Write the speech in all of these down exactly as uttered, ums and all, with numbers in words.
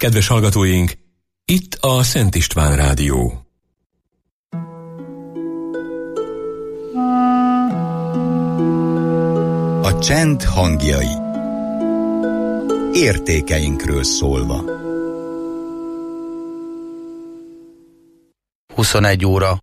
Kedves hallgatóink, itt a Szent István Rádió. A csend hangjai. Értékeinkről szólva. huszonegy óra.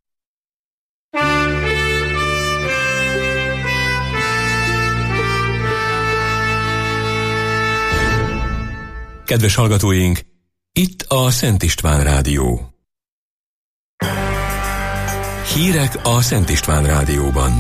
Kedves hallgatóink, itt a Szent István Rádió. Hírek a Szent István Rádióban.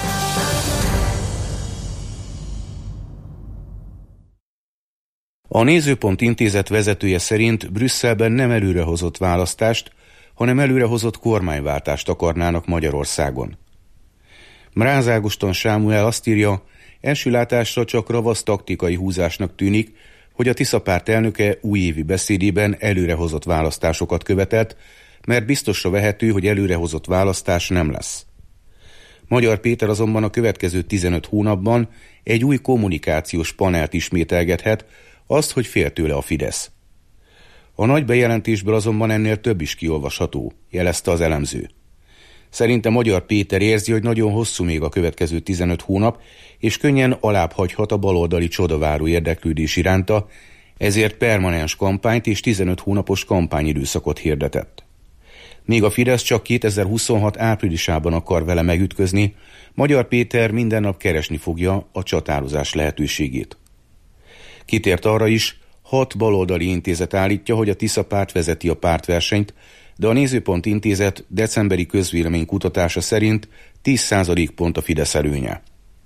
A Nézőpont Intézet vezetője szerint Brüsszelben nem előrehozott választást, hanem előrehozott kormányváltást akarnának Magyarországon. Mráz Ágoston Sámuel azt írja, első látásra csak ravasz taktikai húzásnak tűnik, hogy a Tisza párt elnöke újévi beszédében előrehozott választásokat követett, mert biztosra vehető, hogy előrehozott választás nem lesz. Magyar Péter azonban a következő tizenöt hónapban egy új kommunikációs panelt ismételgethet, azt, hogy fél tőle a Fidesz. A nagy bejelentésből azonban ennél több is kiolvasható, jelezte az elemző. Szerinte Magyar Péter érzi, hogy nagyon hosszú még a következő tizenöt hónap, és könnyen alább hagyhat a baloldali csodaváró érdeklődés iránta, ezért permanens kampányt és tizenöt hónapos kampányidőszakot hirdetett. Míg a Fidesz csak kétezer-huszonhat áprilisában akar vele megütközni, Magyar Péter minden nap keresni fogja a csatározás lehetőségét. Kitért arra is, hat baloldali intézet állítja, hogy a Tisza párt vezeti a pártversenyt, de a Nézőpont Intézet decemberi közvélemény kutatása szerint tíz százalékpont a Fidesz előnye.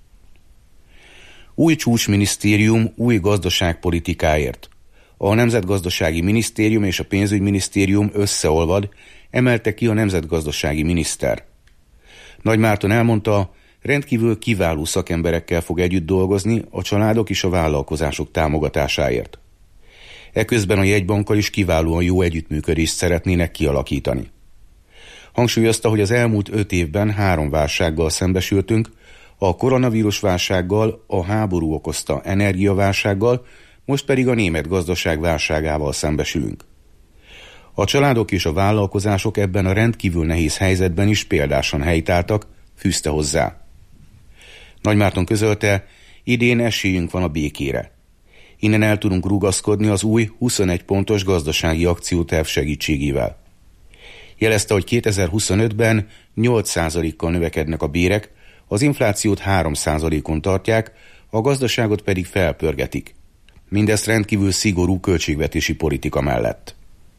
Új csúcsminisztérium új gazdaságpolitikáért. A Nemzetgazdasági Minisztérium és a Pénzügyminisztérium összeolvad, emelte ki a nemzetgazdasági miniszter. Nagy Márton elmondta, rendkívül kiváló szakemberekkel fog együtt dolgozni a családok és a vállalkozások támogatásáért. Eközben a jegybankkal is kiválóan jó együttműködést szeretnének kialakítani. Hangsúlyozta, hogy az elmúlt öt évben három válsággal szembesültünk, a koronavírus válsággal, a háború okozta energiaválsággal, most pedig a német gazdaság válságával szembesülünk. A családok és a vállalkozások ebben a rendkívül nehéz helyzetben is példásan helytáltak, fűzte hozzá. Nagy Márton közölte, idén esélyünk van a békére. Innen el tudunk rugaszkodni az új huszonegy pontos gazdasági akcióterv segítségével. Jelezte, hogy kétezer-huszonötben nyolc százalékkal növekednek a bérek, az inflációt három százalékon tartják, a gazdaságot pedig felpörgetik. Mindezt rendkívül szigorú költségvetési politika mellett.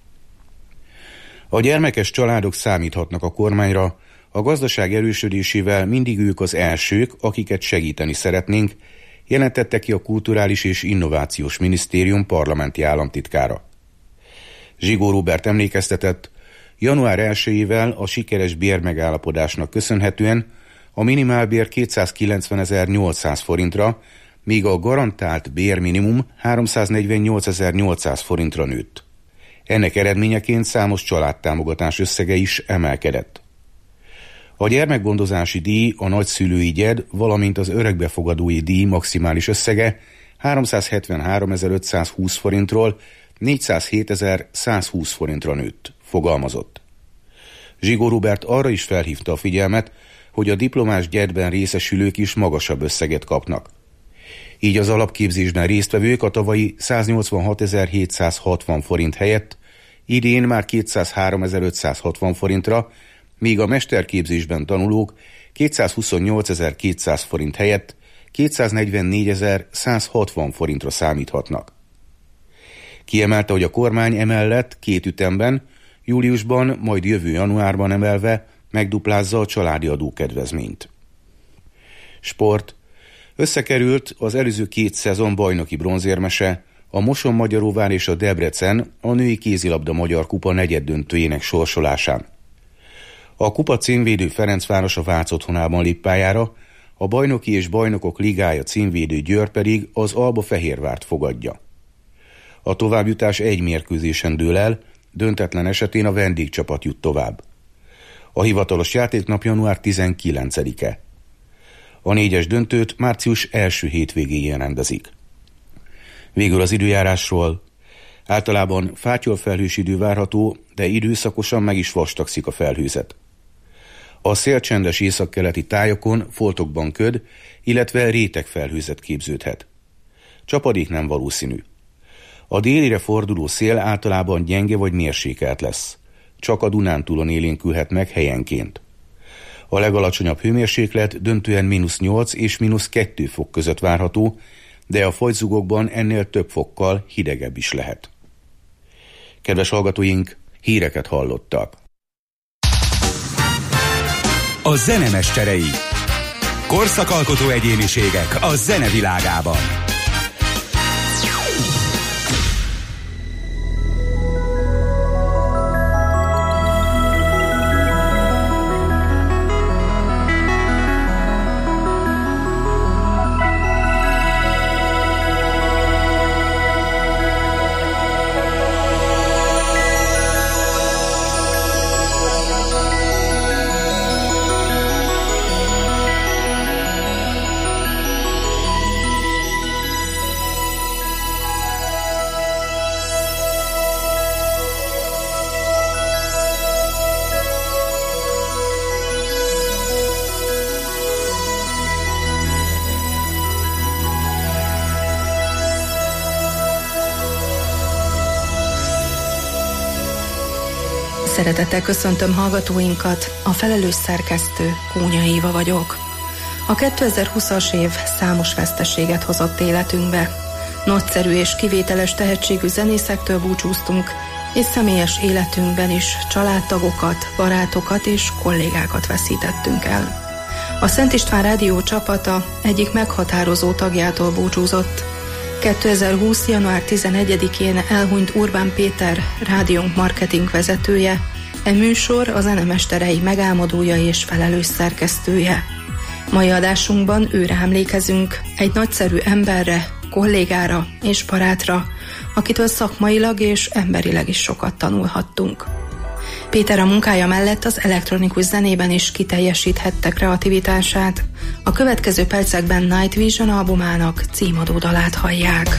A gyermekes családok számíthatnak a kormányra, a gazdaság erősödésével mindig ők az elsők, akiket segíteni szeretnénk, jelentette ki a Kulturális és Innovációs Minisztérium parlamenti államtitkára. Zsigó Róbert emlékeztetett, január elsejével a sikeres bérmegállapodásnak köszönhetően a minimálbér kétszázkilencvenezer-nyolcszáz forintra, míg a garantált bérminimum háromszáznegyvennyolcezer-nyolcszáz forintra nőtt. Ennek eredményeként számos családtámogatás összege is emelkedett. A gyermekgondozási díj, a nagyszülői gyed, valamint az örökbefogadói díj maximális összege háromszázhetvenháromezer-ötszázhúsz forintról négyszázhétezer-százhúsz forintra nőtt, fogalmazott. Zsigó Róbert arra is felhívta a figyelmet, hogy a diplomás gyedben részesülők is magasabb összeget kapnak. Így az alapképzésben résztvevők a tavalyi száznyolcvanhatezer-hétszázhatvan forint helyett idén már kétszázháromezer-ötszázhatvan forintra, míg a mesterképzésben tanulók kétszázhuszonnyolcezer-kétszáz forint helyett kétszáznegyvennégyezer-százhatvan forintra számíthatnak. Kiemelte, hogy a kormány emellett két ütemben, júliusban, majd jövő januárban emelve megduplázza a családi adókedvezményt. Sport. Összekerült az előző két szezon bajnoki bronzérmese, a Moson-Magyaróvár és a Debrecen a női kézilabda magyar kupa negyeddöntőjének sorsolásán. A kupa címvédő Ferencváros a Vác otthonában lép pályára, a bajnoki és bajnokok ligája címvédő Győr pedig az Alba Fehérvárt fogadja. A továbbjutás egy mérkőzésen dől el, döntetlen esetén a vendégcsapat jut tovább. A hivatalos játéknap január tizenkilencedike. A négyes döntőt március első hétvégéjén rendezik. Végül az időjárásról. Általában fátyolfelhős idő várható, de időszakosan meg is vastagszik a felhőzet. A szélcsendes északkeleti tájakon foltokban köd, illetve rétegfelhőzet képződhet. Csapadék nem valószínű. A délire forduló szél általában gyenge vagy mérsékelt lesz. Csak a Dunántúlon élénkülhet meg helyenként. A legalacsonyabb hőmérséklet döntően mínusz nyolc és mínusz kettő fok között várható, de a fagyzugokban ennél több fokkal hidegebb is lehet. Kedves hallgatóink, híreket hallottak. A zenemesterei. Korszakalkotó egyéniségek a zenevilágában. Szeretettel köszöntöm hallgatóinkat, a felelős szerkesztő Kónya Éva vagyok. A kétezer-húszas év számos veszteséget hozott életünkbe. Nagyszerű és kivételes tehetségű zenészektől búcsúztunk, és személyes életünkben is családtagokat, barátokat és kollégákat veszítettünk el. A Szent István Rádió csapata egyik meghatározó tagjától búcsúzott. kétezer-húsz. január tizenegyedikén elhunyt Urbán Péter, rádiónk marketing vezetője, e műsor a zenemesterei megálmodója és felelős szerkesztője. Mai adásunkban őre emlékezünk, egy nagyszerű emberre, kollégára és barátra, akitől szakmailag és emberileg is sokat tanulhattunk. Péter a munkája mellett az elektronikus zenében is kiteljesíthette kreativitását. A következő percekben Night Vision albumának címadó dalát hallják.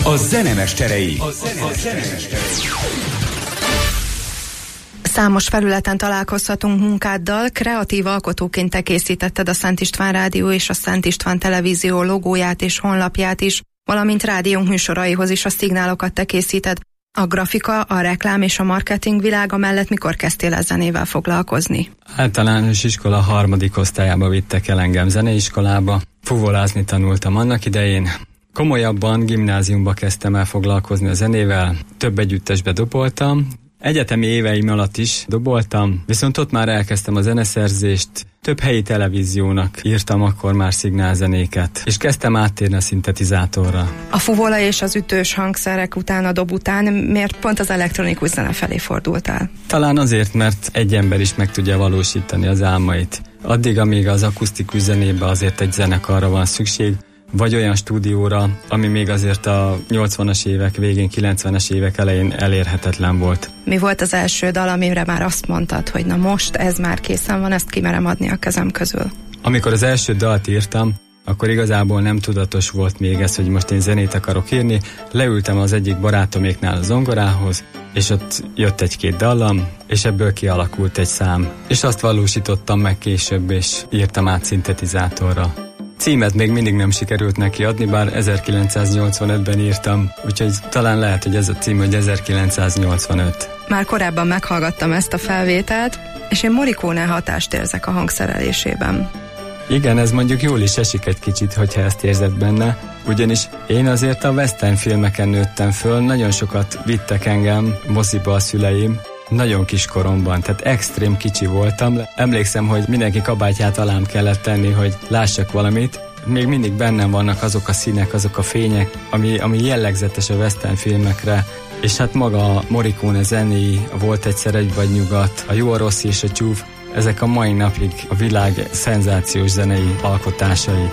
A zenemeszterei. Számos felületen találkozhatunk munkáddal, kreatív alkotóként te készítetted a Szent István Rádió és a Szent István Televízió logóját és honlapját is, valamint rádiónk műsoraihoz is a szignálokat te készíted. A grafika, a reklám és a marketing világa mellett mikor kezdtél el zenével foglalkozni? Általános iskola harmadik osztályába vittek el engem zeneiskolába. Fuvolázni tanultam annak idején. Komolyabban gimnáziumba kezdtem el foglalkozni a zenével, több együttesbe doboltam. Egyetemi éveim alatt is doboltam, viszont ott már elkezdtem a zeneszerzést, több helyi televíziónak írtam akkor már szignálzenéket, és kezdtem áttérni a szintetizátorra. A fuvola és az ütős hangszerek után, a dob után miért pont az elektronikus zene felé fordultál? Talán azért, mert egy ember is meg tudja valósítani az álmait. Addig, amíg az akusztikus zenébe azért egy zenekarra van szükség, vagy olyan stúdióra, ami még azért a nyolcvanas évek végén, kilencvenes évek elején elérhetetlen volt. Mi volt az első dal, amire már azt mondtad, hogy na most ez már készen van, ezt kimerem adni a kezem közül? Amikor az első dalt írtam, akkor igazából nem tudatos volt még ez, hogy most én zenét akarok írni. Leültem az egyik barátoméknál a zongorához, és ott jött egy-két dallam, és ebből kialakult egy szám. És azt valósítottam meg később, és írtam át szintetizátorra. Címet még mindig nem sikerült neki adni, bár ezerkilencszáznyolcvanötben írtam, úgyhogy talán lehet, hogy ez a cím, hogy ezerkilencszáznyolcvanöt. Már korábban meghallgattam ezt a felvételt, és én Morricone hatást érzek a hangszerelésében. Igen, ez mondjuk jól is esik egy kicsit, hogyha ezt érzed benne, ugyanis én azért a western filmeken nőttem föl, nagyon sokat vittek engem moziba a szüleim, nagyon kis koromban, tehát extrém kicsi voltam. Emlékszem, hogy mindenki kabátját alám kellett tenni, hogy lássak valamit. Még mindig bennem vannak azok a színek, azok a fények, ami, ami jellegzetes a western filmekre, és hát maga a Morricone zenéi, Volt egyszer egy vagy nyugat, a Jó, a rossz és a csúf, ezek a mai napig a világ szenzációs zenei alkotásai.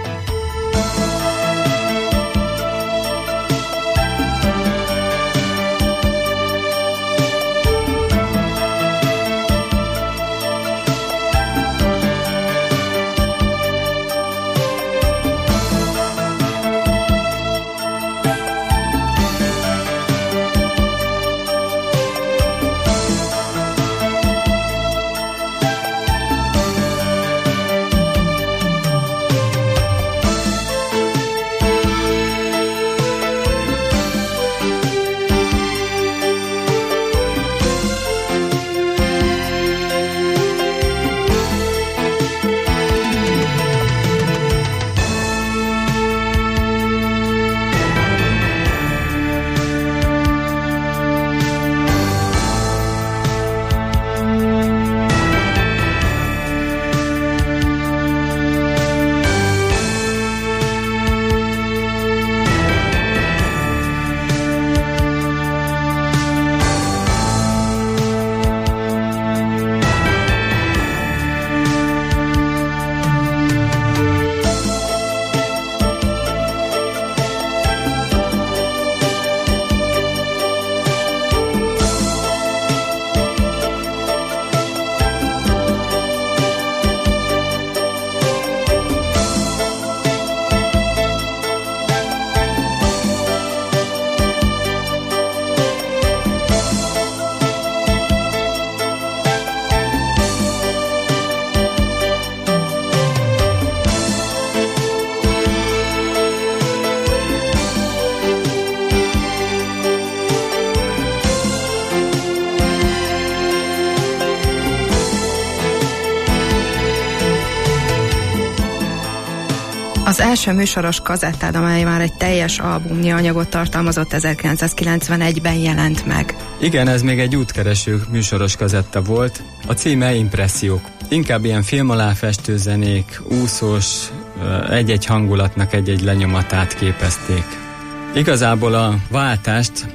Az első műsoros kazettád, amely már egy teljes albumnyi anyagot tartalmazott, ezerkilencszázkilencvenegyben jelent meg. Igen, ez még egy útkereső műsoros kazetta volt. A címe Impressziók. Inkább ilyen film alá festő zenék, úszós, egy-egy hangulatnak egy-egy lenyomatát képezték. Igazából a váltást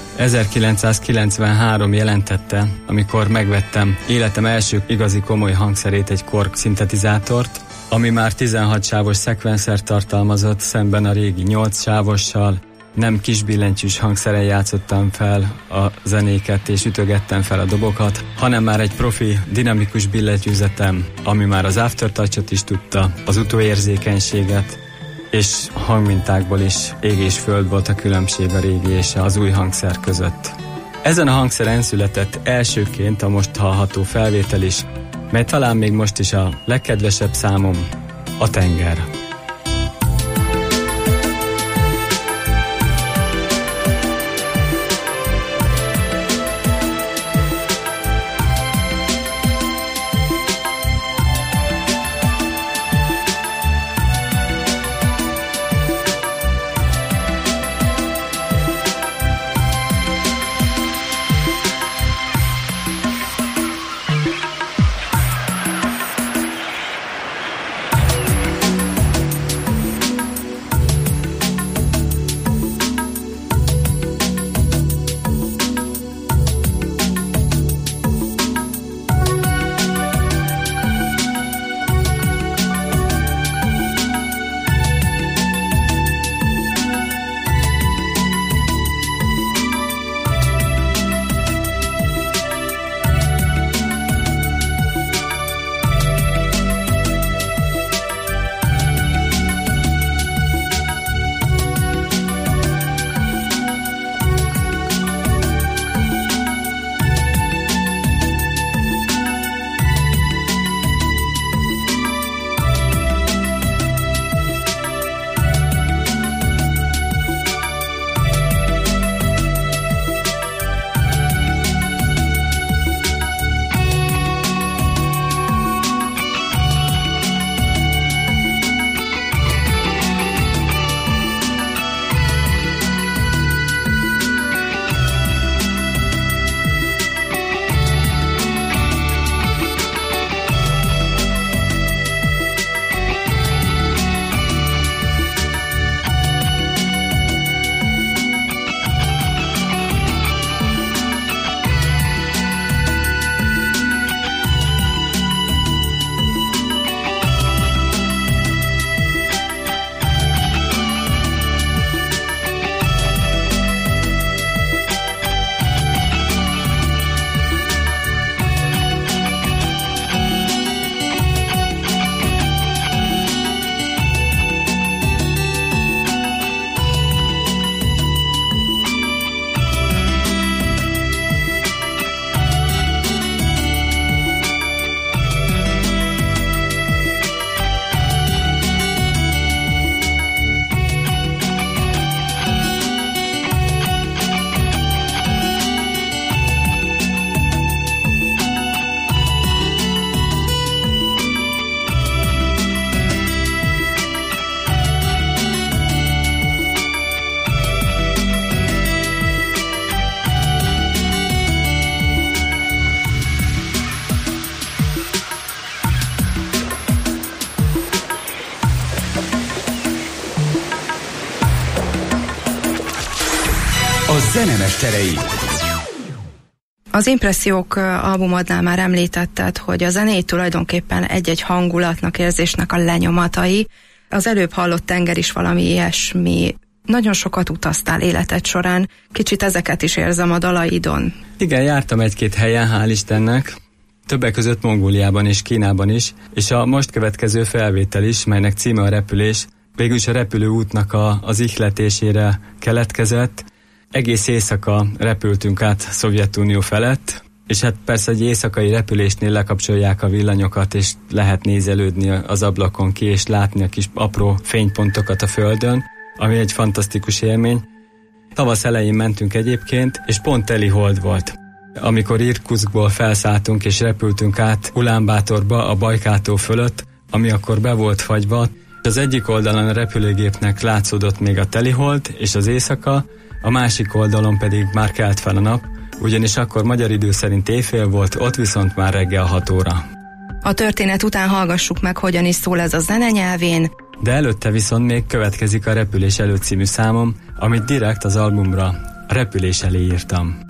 ezerkilencszázkilencvenhárom jelentette, amikor megvettem életem első igazi komoly hangszerét, egy Korg szintetizátort, ami már tizenhat sávos szekvenszert tartalmazott, szemben a régi nyolc sávossal. Nem kis billentyűs hangszeren játszottam fel a zenéket és ütögettem fel a dobokat, hanem már egy profi, dinamikus billentyűzetem, ami már az aftertouch-ot is tudta, az utóérzékenységet. és hangmintákból is ég és föld volt a különbség a régi és az új hangszer között. Ezen a hangszeren született elsőként a most hallható felvétel is, mely talán még most is a legkedvesebb számom, a tenger. Zenemesterei. Az Impressziók albumadnál már említetted, hogy a zenét tulajdonképpen egy-egy hangulatnak, érzésnek a lenyomatai. Az előbb hallott tenger is valami ilyesmi. Nagyon sokat utaztál életed során, kicsit ezeket is érzem a dalaidon. Igen, jártam egy-két helyen, hál' Istennek, többek között Mongóliában és Kínában is, és a most következő felvétel is, melynek címe a repülés, végülis a repülőútnak a, az ihletésére keletkezett. Egész éjszaka repültünk át Szovjetunió felett, és hát persze egy éjszakai repülésnél lekapcsolják a villanyokat, és lehet nézelődni az ablakon ki, és látni a kis apró fénypontokat a földön, ami egy fantasztikus élmény. Tavasz elején mentünk egyébként, és pont teli hold volt. Amikor Irkutskból felszálltunk és repültünk át Ulánbátorba a Bajkál-tó fölött, ami akkor be volt fagyva, az egyik oldalon a repülőgépnek látszódott még a telihold és az éjszaka, a másik oldalon pedig már kelt fel a nap, ugyanis akkor magyar idő szerint éjfél volt, ott viszont már reggel hat óra. A történet után hallgassuk meg, hogyan is szól ez a zene nyelvén. De előtte viszont még következik a Repülés előtt című számom, amit direkt az albumra a repülés elé írtam.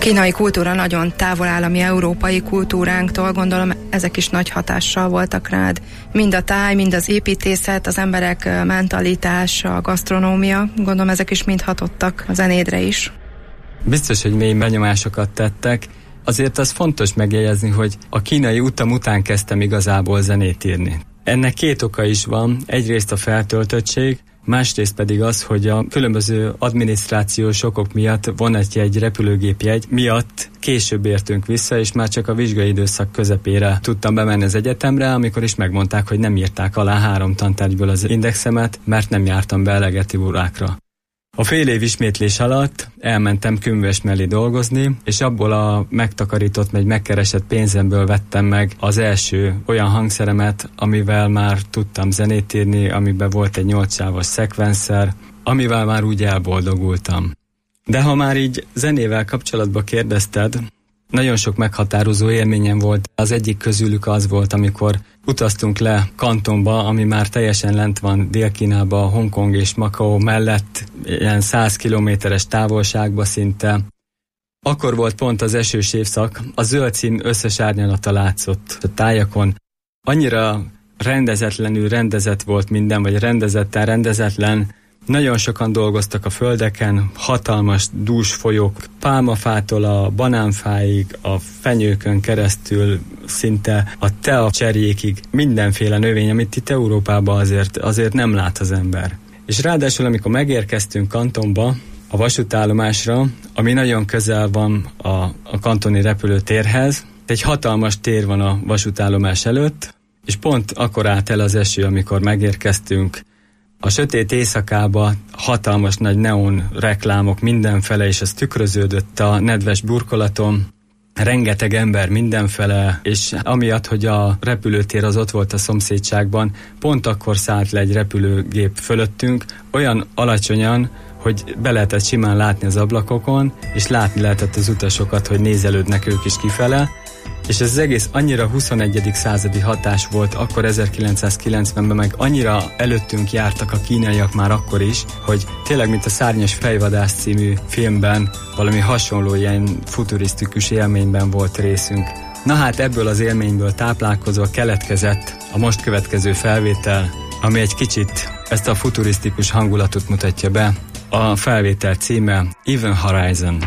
kínai kultúra nagyon távol áll a mi európai kultúránktól, gondolom ezek is nagy hatással voltak rád. Mind a táj, mind az építészet, az emberek mentalitása, a gasztronómia, gondolom ezek is mind hatottak a zenédre is. Biztos, hogy mély benyomásokat tettek. Azért az fontos megjegyezni, hogy a kínai utam után kezdtem igazából zenét írni. Ennek két oka is van, egyrészt a feltöltöttség, másrészt pedig az, hogy a különböző adminisztrációs okok miatt vonatjegy, repülőgépjegy miatt később értünk vissza, és már csak a vizsgai időszak közepére tudtam bemenni az egyetemre, amikor is megmondták, hogy nem írták alá három tantárgyból az indexemet, mert nem jártam be elegettív órákra. A fél év ismétlés alatt elmentem könyves mellé dolgozni, és abból a megtakarított, vagy megkeresett pénzemből vettem meg az első olyan hangszeremet, amivel már tudtam zenét írni, amiben volt egy nyolcsávos szekvenszer, amivel már úgy elboldogultam. De ha már így zenével kapcsolatban kérdezted, nagyon sok meghatározó élményem volt. Az egyik közülük az volt, amikor utaztunk le Kantonba, ami már teljesen lent van Dél-Kínába, Hongkong és Macau mellett, ilyen száz kilométeres távolságba szinte. Akkor volt pont az esős évszak, a zöld szín összes árnyalata látszott a tájakon. Annyira rendezetlenül rendezett volt minden, vagy rendezetten rendezetlen. Nagyon sokan dolgoztak a földeken, hatalmas dús folyók, pálmafától a banánfáig, a fenyőkön keresztül, szinte a tea cserjékig, mindenféle növény, amit itt Európában azért, azért nem lát az ember. És ráadásul, amikor megérkeztünk Kantonba, a vasútállomásra, ami nagyon közel van a, a kantoni repülőtérhez, egy hatalmas tér van a vasútállomás előtt, és pont akkor állt el az eső, amikor megérkeztünk. A sötét éjszakába hatalmas nagy neon reklámok mindenfele, és az tükröződött a nedves burkolaton. Rengeteg ember mindenfele, és amiatt, hogy a repülőtér az ott volt a szomszédságban, pont akkor szállt le egy repülőgép fölöttünk, olyan alacsonyan, hogy be lehetett simán látni az ablakokon, és látni lehetett az utasokat, hogy nézelődnek ők is kifele. És ez az egész annyira huszonegyedik századi hatás volt akkor ezerkilencszázkilencvenben, meg annyira előttünk jártak a kínaiak már akkor is, hogy tényleg, mint a Szárnyas fejvadász című filmben valami hasonló ilyen futurisztikus élményben volt részünk. Na hát ebből az élményből táplálkozva keletkezett a most következő felvétel, ami egy kicsit ezt a futurisztikus hangulatot mutatja be. A felvétel címe Even Horizon.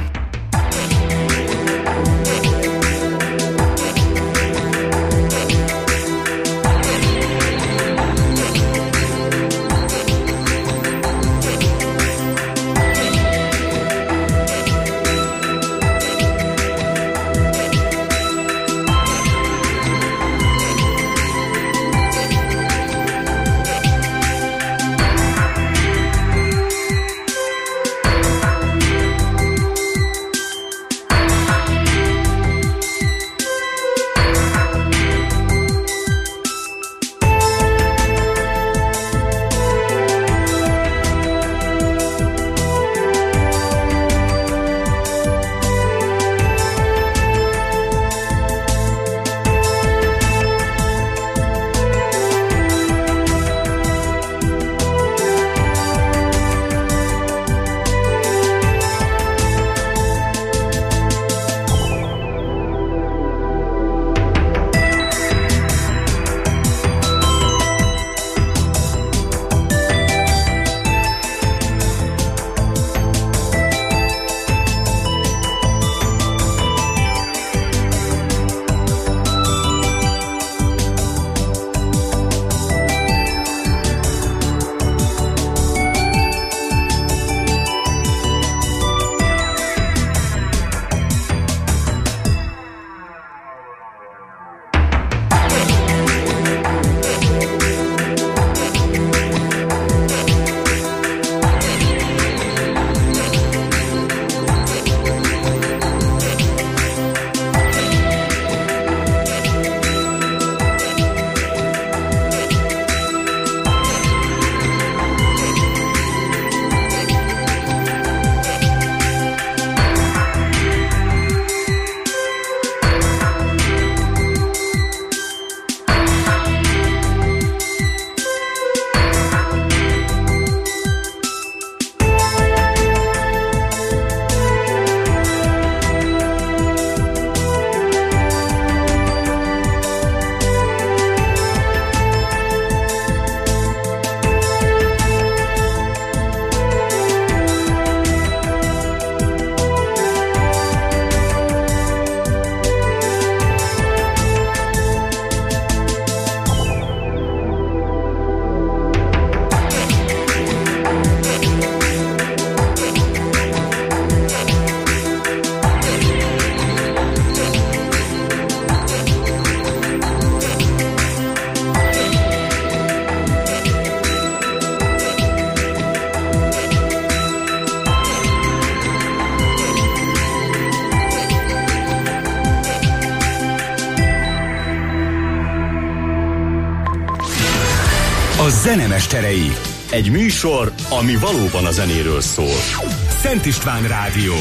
Zenemesterei. Egy műsor, ami valóban a zenéről szól. Szent István Rádió.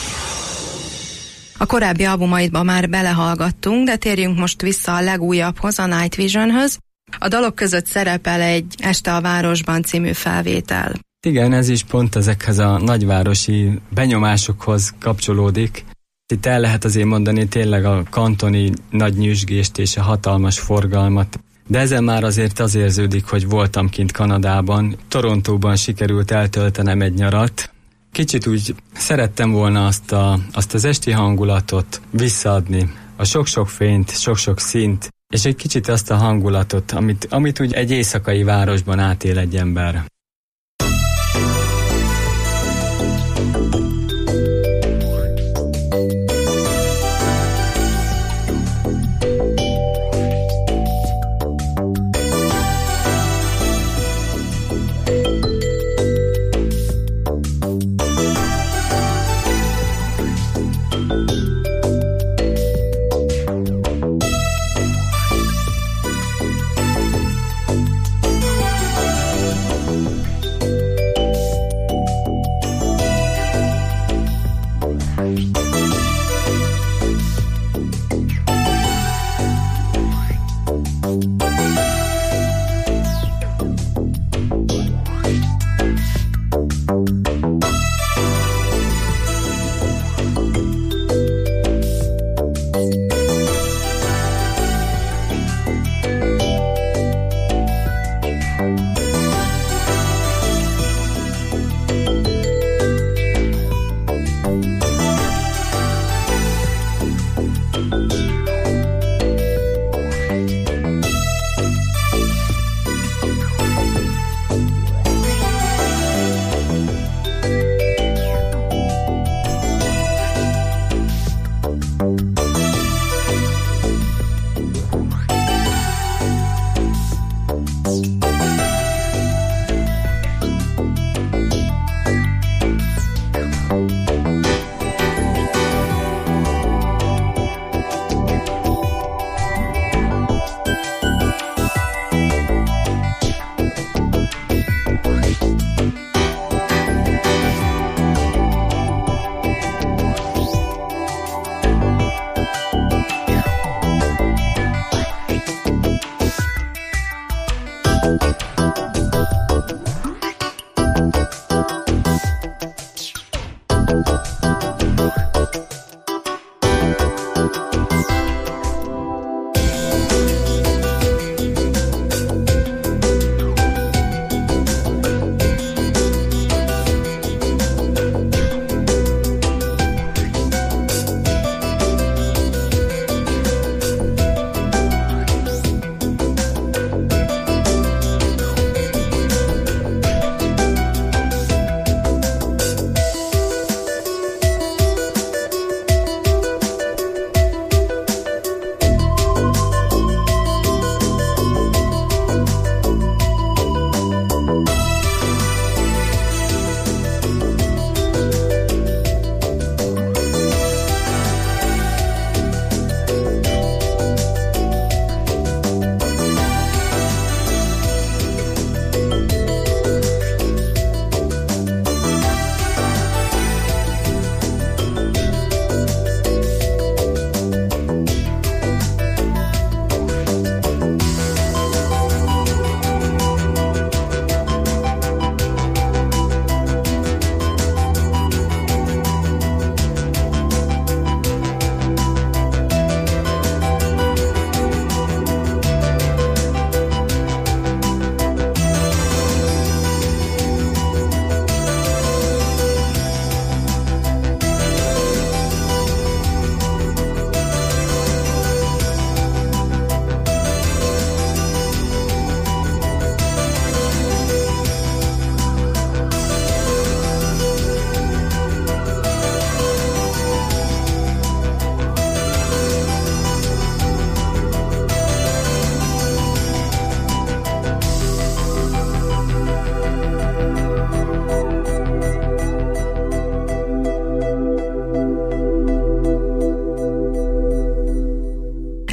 A korábbi albumaidba már belehallgattunk, de térjünk most vissza a legújabbhoz, a Night Visionhöz. A dalok között szerepel egy Este a városban című felvétel. Igen, ez is pont ezekhez a nagyvárosi benyomásokhoz kapcsolódik. Itt el lehet azért mondani tényleg a kantoni nagy nyüzsgést és a hatalmas forgalmat. De ezen már azért az érződik, hogy voltam kint Kanadában. Torontóban sikerült eltöltenem egy nyarat. Kicsit úgy szerettem volna azt, a, azt az esti hangulatot visszaadni. A sok-sok fényt, sok-sok színt, és egy kicsit azt a hangulatot, amit, amit úgy egy éjszakai városban átél egy ember.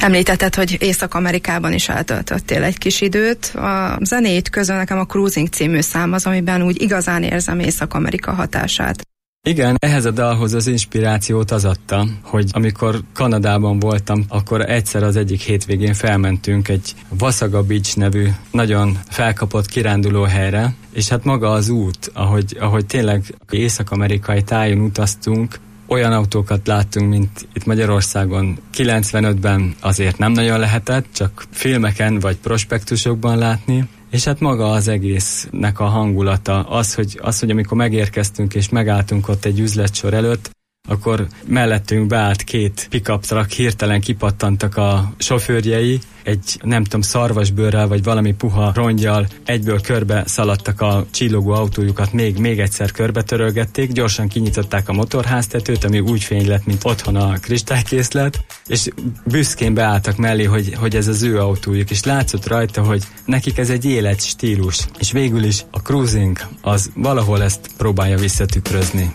Említetted, hogy Észak-Amerikában is eltöltöttél egy kis időt. A zenét közül nekem a Cruising című szám az, amiben úgy igazán érzem Észak-Amerika hatását. Igen, ehhez a dalhoz az inspirációt az adta, hogy amikor Kanadában voltam, akkor egyszer az egyik hétvégén felmentünk egy Wasaga Beach nevű nagyon felkapott kiránduló helyre, és hát maga az út, ahogy, ahogy tényleg észak-amerikai tájon utaztunk, olyan autókat láttunk, mint itt Magyarországon kilencvenötben azért nem nagyon lehetett, csak filmeken vagy prospektusokban látni, és hát maga az egésznek a hangulata, az, hogy, az, hogy amikor megérkeztünk és megálltunk ott egy üzletsor előtt, akkor mellettünk beállt két pick-up truck, hirtelen kipattantak a sofőrjei, egy nem tudom, szarvasbőrrel vagy valami puha rongyal egyből körbe szaladtak a csillogó autójukat, még, még egyszer körbe törölgették, gyorsan kinyitották a motorháztetőt, ami úgy fény lett, mint otthon a kristálykészlet, és büszkén beálltak mellé, hogy, hogy ez az ő autójuk, és látszott rajta, hogy nekik ez egy életstílus, és végül is a Cruising az valahol ezt próbálja visszatükrözni.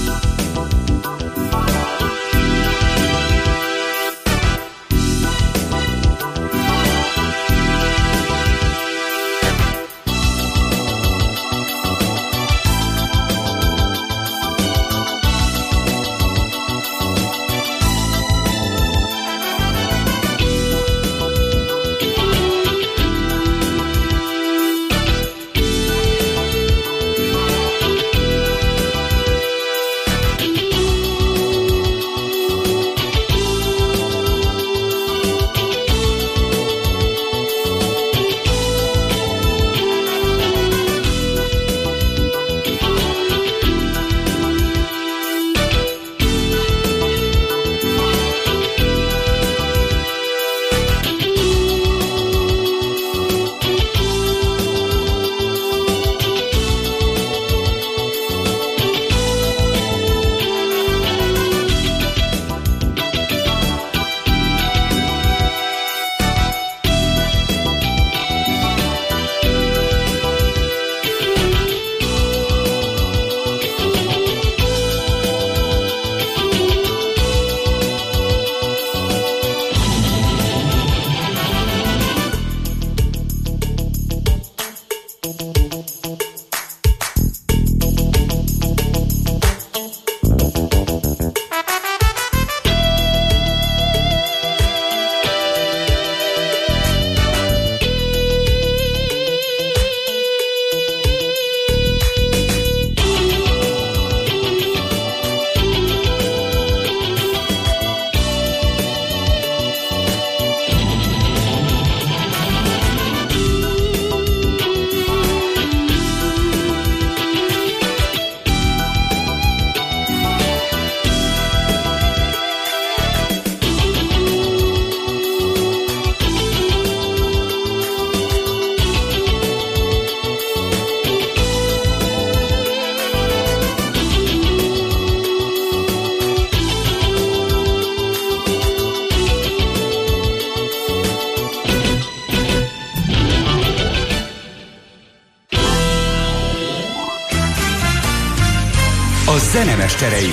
Zenemesterei.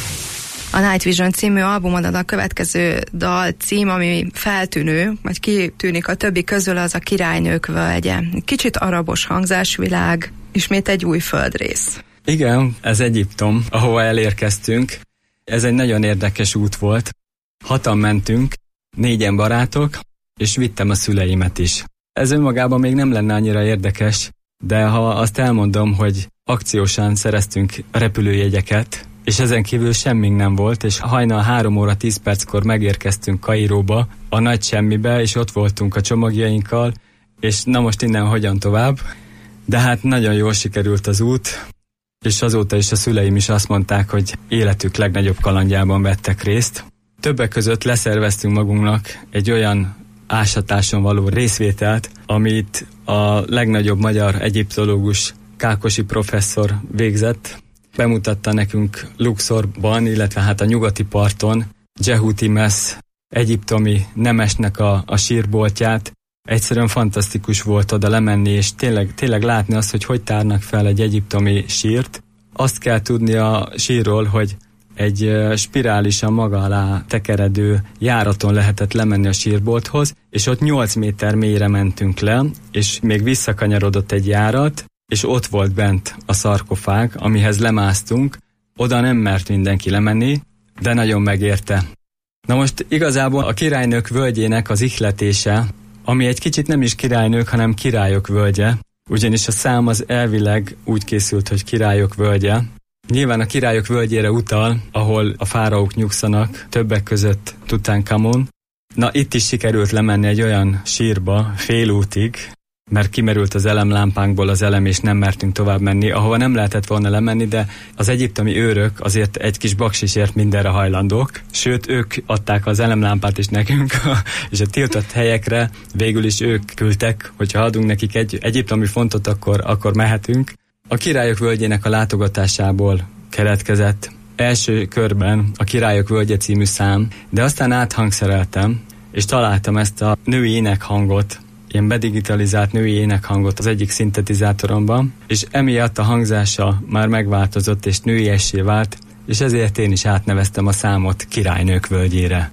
A Night Vision című albumodon a következő dal cím, ami feltűnő, vagy kitűnik a többi közül, az a Királynők völgye. Kicsit arabos hangzásvilág, ismét egy új földrész. Igen, ez Egyiptom, ahova elérkeztünk. Ez egy nagyon érdekes út volt. Hatan mentünk, négyen barátok, és vittem a szüleimet is. Ez önmagában még nem lenne annyira érdekes, de ha azt elmondom, hogy akciósan szereztünk repülőjegyeket, és ezen kívül semmink nem volt, és hajnal három óra tíz perckor megérkeztünk Kairóba, a nagy semmibe, és ott voltunk a csomagjainkkal, és na most innen hogyan tovább. De hát nagyon jól sikerült az út, és azóta is a szüleim is azt mondták, hogy életük legnagyobb kalandjában vettek részt. Többek között leszerveztünk magunknak egy olyan ásatáson való részvételt, amit a legnagyobb magyar egyiptológus Kákosi professzor végzett. Bemutatta nekünk Luxorban, illetve hát a nyugati parton Djehuti Mesz egyiptomi nemesnek a, a sírboltját. Egyszerűen fantasztikus volt oda lemenni, és tényleg, tényleg látni azt, hogy hogy tárnak fel egy egyiptomi sírt. Azt kell tudni a sírról, hogy egy spirálisan maga alá tekeredő járaton lehetett lemenni a sírbolthoz, és ott nyolc méter mélyre mentünk le, és még visszakanyarodott egy járat, és ott volt bent a szarkofág, amihez lemásztunk. Oda nem mert mindenki lemenni, de nagyon megérte. Na most igazából a Királynők völgyének az ihletése, ami egy kicsit nem is királynők, hanem királyok völgye, ugyanis a szám az elvileg úgy készült, hogy Királyok völgye. Nyilván a Királyok völgyére utal, ahol a fáraók nyugszanak, többek között Tutankamon. Na itt is sikerült lemenni egy olyan sírba félútig, mert kimerült az elemlámpánkból az elem, és nem mertünk tovább menni, ahova nem lehetett volna lemenni, de az egyiptomi őrök azért egy kis baksisért mindenre hajlandók, sőt, ők adták az elemlámpát is nekünk, és a tiltott helyekre végül is ők küldtek, hogyha adunk nekik egy egyiptomi fontot, akkor, akkor mehetünk. A Királyok völgyének a látogatásából keletkezett első körben a Királyok völgye című szám, de aztán áthangszereltem, és találtam ezt a női énekhangot, ilyen bedigitalizált női énekhangot az egyik szintetizátoromban, és emiatt a hangzása már megváltozott és nőiessé vált, és ezért én is átneveztem a számot Királynők völgyére.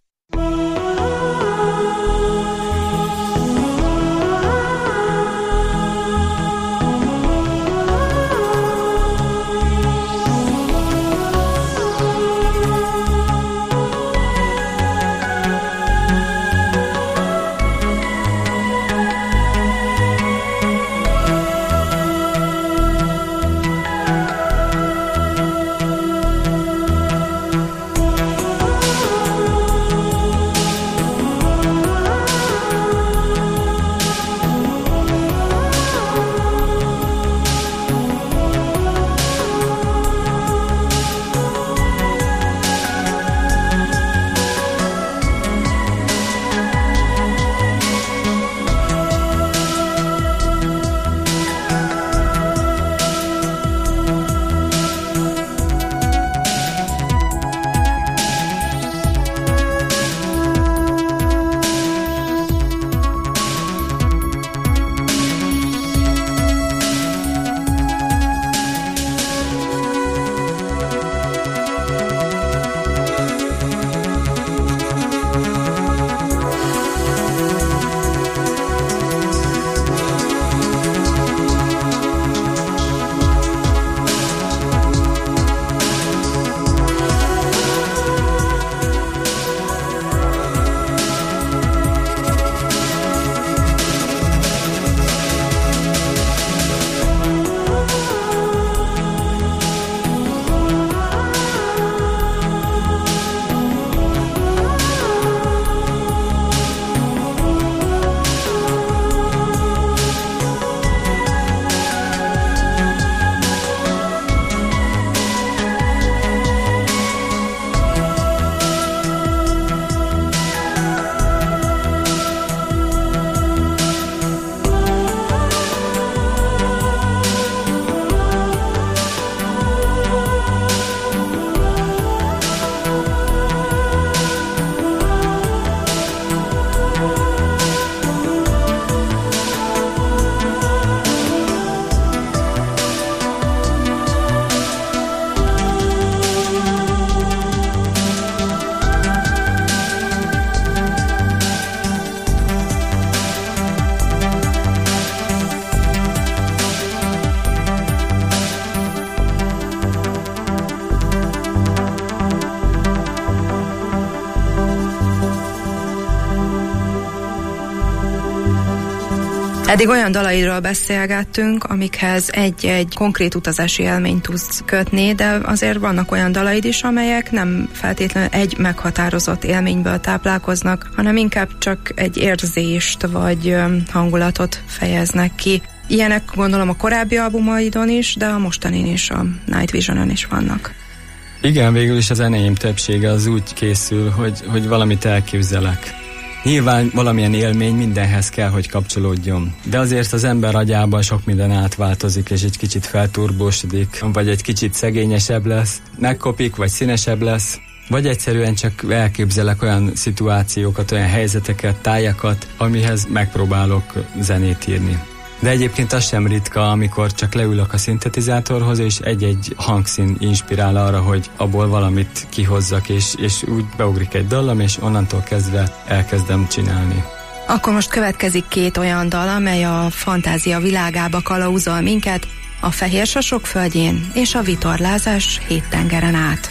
Eddig olyan dalaidról beszélgettünk, amikhez egy-egy konkrét utazási élményt tudsz kötni, de azért vannak olyan dalaid is, amelyek nem feltétlenül egy meghatározott élményből táplálkoznak, hanem inkább csak egy érzést vagy hangulatot fejeznek ki. Ilyenek gondolom a korábbi albumaidon is, de a mostanin is, a Night Vision-ön is vannak. Igen, végül is a zenéim többsége az úgy készül, hogy, hogy valamit elképzelek. Nyilván valamilyen élmény mindenhez kell, hogy kapcsolódjon. De azért az ember agyában sok minden átváltozik, és egy kicsit felturbósodik, vagy egy kicsit szegényesebb lesz, megkopik, vagy színesebb lesz, vagy egyszerűen csak elképzelek olyan szituációkat, olyan helyzeteket, tájakat, amihez megpróbálok zenét írni. De egyébként az sem ritka, amikor csak leülök a szintetizátorhoz, és egy-egy hangszín inspirál arra, hogy abból valamit kihozzak, és, és úgy beugrik egy dallam, és onnantól kezdve elkezdem csinálni. Akkor most következik két olyan dal, amely a fantázia világába kalauzol minket, a Fehér Sasok földjén és a Vitorlázás hét tengeren át.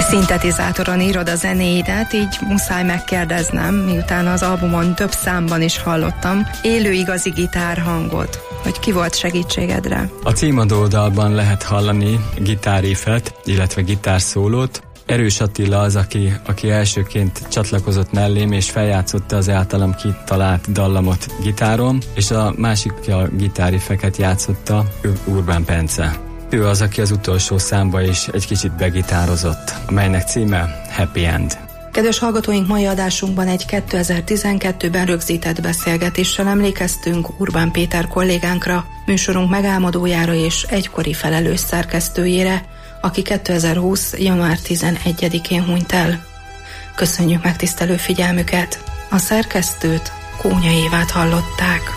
szintetizátoron írod a zenéidet, így muszáj megkérdeznem, miután az albumon több számban is hallottam, élő igazi gitárhangot, hogy ki volt segítségedre? A címadó dalban lehet hallani gitárriffet, illetve gitárszólót. Erős Attila az, aki, aki elsőként csatlakozott mellém, és feljátszotta az általam kitalált dallamot gitáron, és a másik a gitárriffeket játszotta Urbán Bence. Ő az, aki az utolsó számba is egy kicsit begitározott, amelynek címe Happy End. Kedves hallgatóink, mai adásunkban egy kétezer-tizenkettőben rögzített beszélgetéssel emlékeztünk Urbán Péter kollégánkra, műsorunk megálmodójára és egykori felelős szerkesztőjére, aki kétezer-húsz. január tizenegyedikén hunyt el. Köszönjük megtisztelő figyelmüket! A szerkesztőt, Kónya Évát hallották.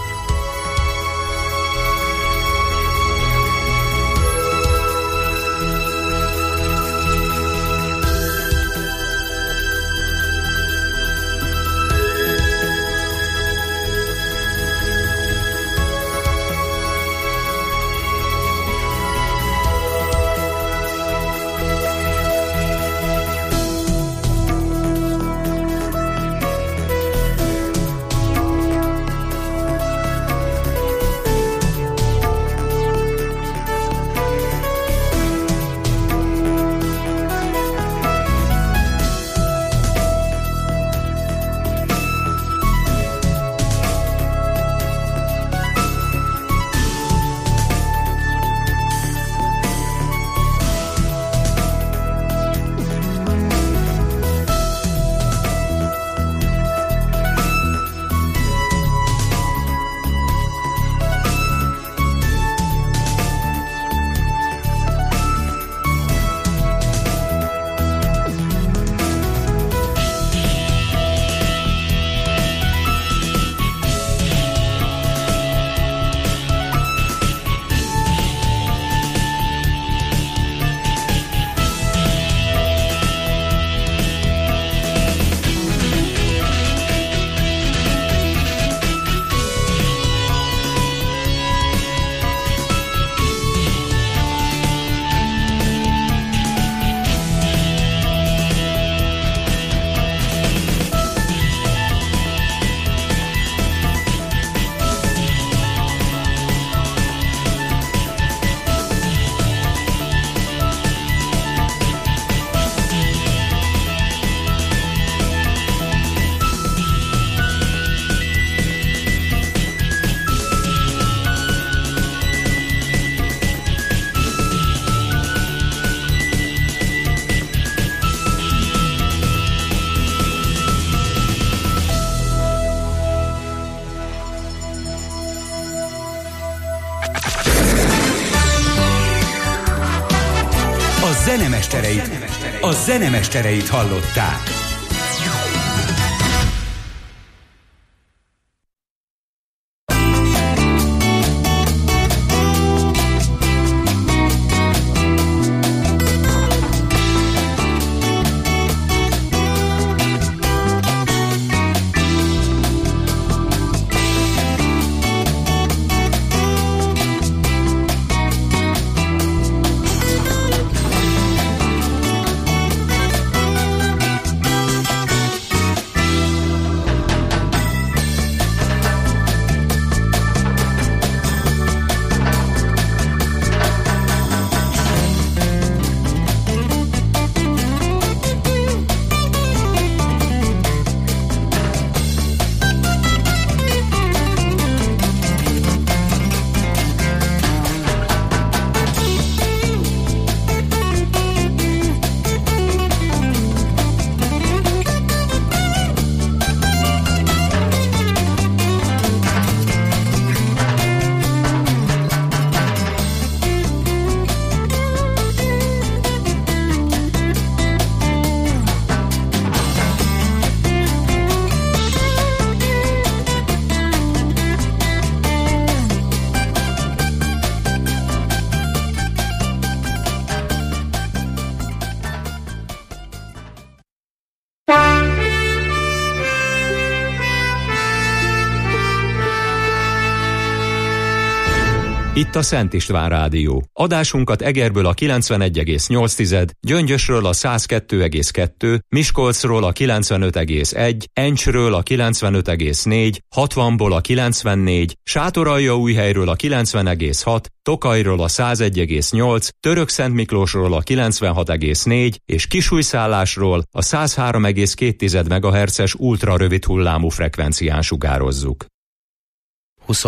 zenemestereit, a zenemestereit hallották. Itt a Szent István Rádió. Adásunkat Egerből a kilencvenegy egész nyolc, Gyöngyösről a száz kettő egész kettő, Miskolcról a kilencvenöt egész egy, Encsről a kilencvenöt egész négy, hatvanból a kilencvennégy, Sátoraljaújhelyről a kilencven egész hat, Tokajról a száz egy egész nyolc, Törökszentmiklósról a kilencvenhat egész négy és Kisújszállásról a száz három egész két megahertzes ultrarövid hullámú frekvencián sugározzuk.